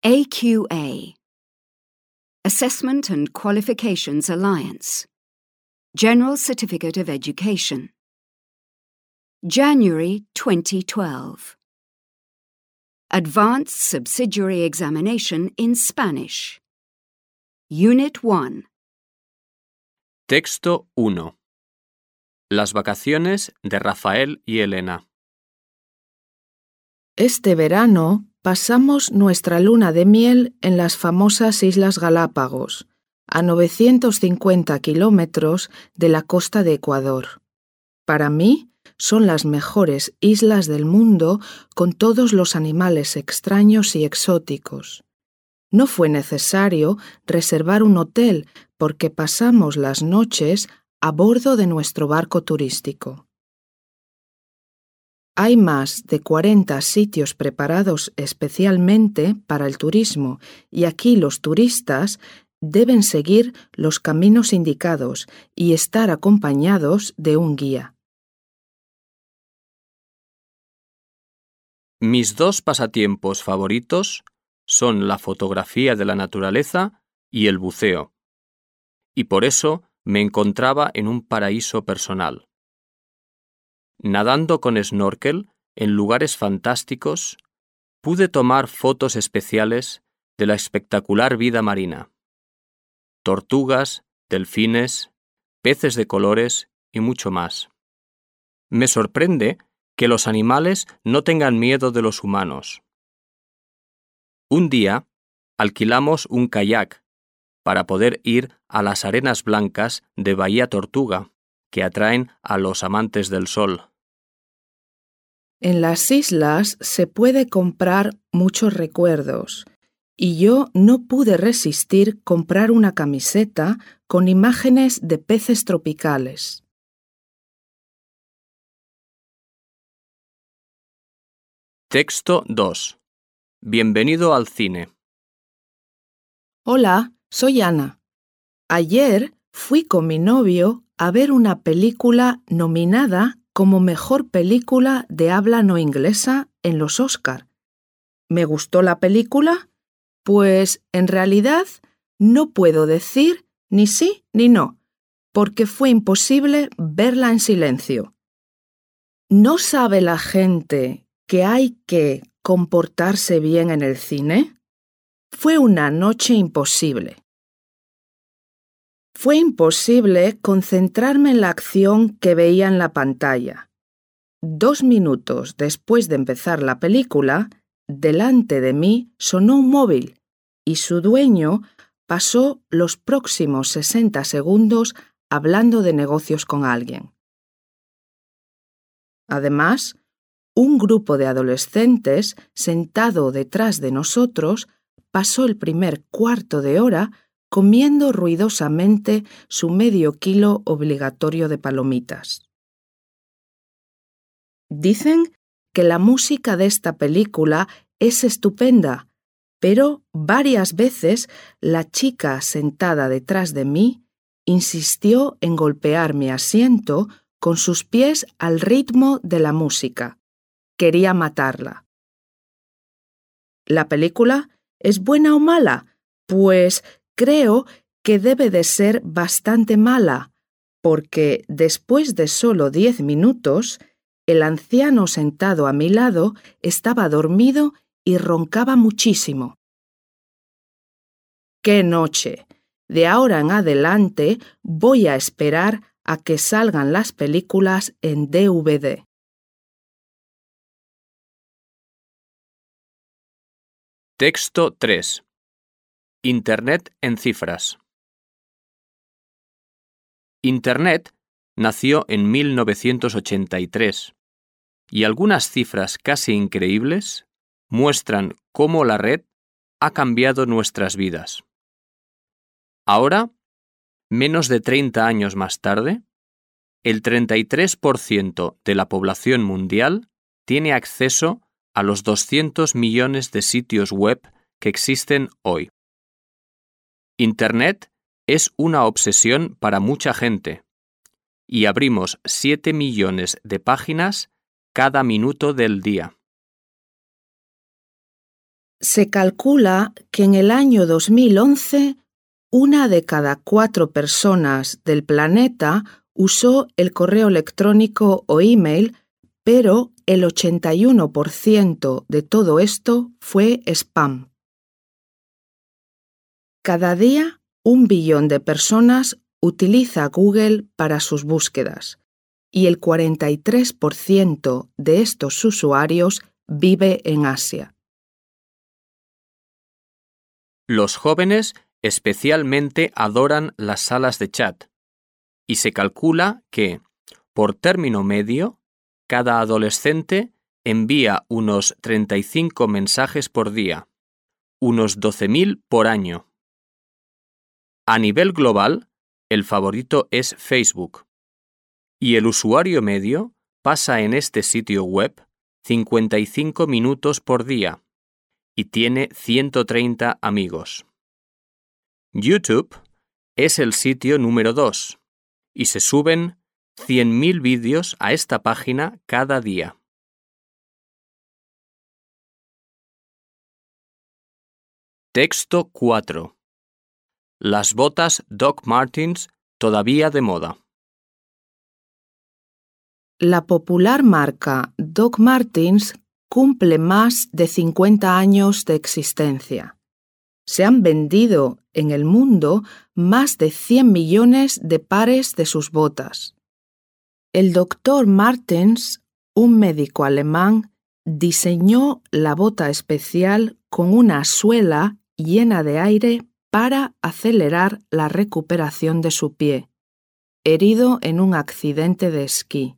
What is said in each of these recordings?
AQA Assessment and Qualifications Alliance General Certificate of Education January 2012 Advanced Subsidiary Examination in Spanish Unit 1 Texto 1. Las vacaciones de Rafael y Elena. Este verano pasamos nuestra luna de miel en las famosas Islas Galápagos, a 950 kilómetros de la costa de Ecuador. Para mí, son las mejores islas del mundo con todos los animales extraños y exóticos. No fue necesario reservar un hotel porque pasamos las noches a bordo de nuestro barco turístico. Hay más de 40 sitios preparados especialmente para el turismo y aquí los turistas deben seguir los caminos indicados y estar acompañados de un guía. Mis dos pasatiempos favoritos son la fotografía de la naturaleza y el buceo, y por eso me encontraba en un paraíso personal. Nadando con snorkel en lugares fantásticos, pude tomar fotos especiales de la espectacular vida marina. Tortugas, delfines, peces de colores y mucho más. Me sorprende que los animales no tengan miedo de los humanos. Un día, alquilamos un kayak para poder ir a las arenas blancas de Bahía Tortuga, que atraen a los amantes del sol. En las islas se puede comprar muchos recuerdos y yo no pude resistir comprar una camiseta con imágenes de peces tropicales. Texto 2. Bienvenido al cine. Hola, soy Ana. Ayer fui con mi novio a ver una película nominada como mejor película de habla no inglesa en los Oscar. ¿Me gustó la película? Pues en realidad no puedo decir ni sí ni no, porque fue imposible verla en silencio. ¿No sabe la gente que hay que comportarse bien en el cine? Fue una noche imposible. Fue imposible concentrarme en la acción que veía en la pantalla. 2 minutos después de empezar la película, delante de mí sonó un móvil y su dueño pasó los próximos 60 segundos hablando de negocios con alguien. Además, un grupo de adolescentes sentado detrás de nosotros pasó el primer cuarto de hora comiendo ruidosamente su medio kilo obligatorio de palomitas. Dicen que la música de esta película es estupenda, pero varias veces la chica sentada detrás de mí insistió en golpear mi asiento con sus pies al ritmo de la música. Quería matarla. ¿La película es buena o mala? Pues creo que debe de ser bastante mala, porque después de solo 10 minutos, el anciano sentado a mi lado estaba dormido y roncaba muchísimo. ¡Qué noche! De ahora en adelante voy a esperar a que salgan las películas en DVD. Texto 3. Internet en cifras. Internet nació en 1983 y algunas cifras casi increíbles muestran cómo la red ha cambiado nuestras vidas. Ahora, menos de 30 años más tarde, el 33% de la población mundial tiene acceso a los 200 millones de sitios web que existen hoy. Internet es una obsesión para mucha gente y abrimos 7 millones de páginas cada minuto del día. Se calcula que en el año 2011 una de cada 4 personas del planeta usó el correo electrónico o email, pero el 81% de todo esto fue spam. Cada día 1 billón de personas utiliza Google para sus búsquedas y el 43% de estos usuarios vive en Asia. Los jóvenes especialmente adoran las salas de chat y se calcula que, por término medio, cada adolescente envía unos 35 mensajes por día, unos 12.000 por año. A nivel global, el favorito es Facebook, y el usuario medio pasa en este sitio web 55 minutos por día y tiene 130 amigos. YouTube es el sitio número 2 y se suben 100.000 vídeos a esta página cada día. Texto 4. Las botas Doc Martens todavía de moda. La popular marca Doc Martens cumple más de 50 años de existencia. Se han vendido en el mundo más de 100 millones de pares de sus botas. El Dr. Martens, un médico alemán, diseñó la bota especial con una suela llena de aire para acelerar la recuperación de su pie, herido en un accidente de esquí.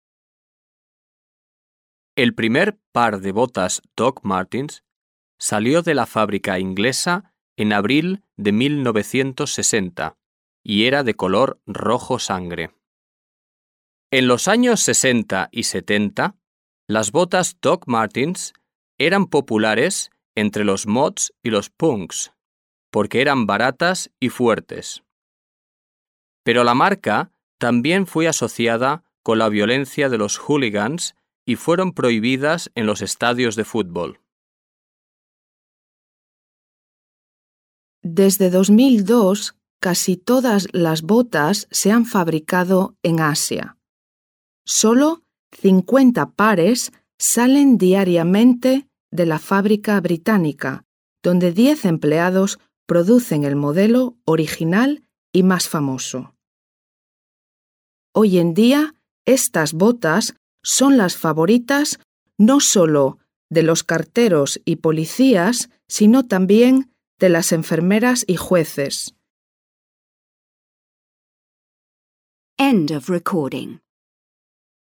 El primer par de botas Doc Martens salió de la fábrica inglesa en abril de 1960 y era de color rojo sangre. En los años 60 y 70, las botas Doc Martens eran populares entre los mods y los punks, porque eran baratas y fuertes. Pero la marca también fue asociada con la violencia de los hooligans y fueron prohibidas en los estadios de fútbol. Desde 2002, casi todas las botas se han fabricado en Asia. Solo 50 pares salen diariamente de la fábrica británica, donde 10 empleados producen el modelo original y más famoso. Hoy en día, estas botas son las favoritas no solo de los carteros y policías, sino también de las enfermeras y jueces. End of recording.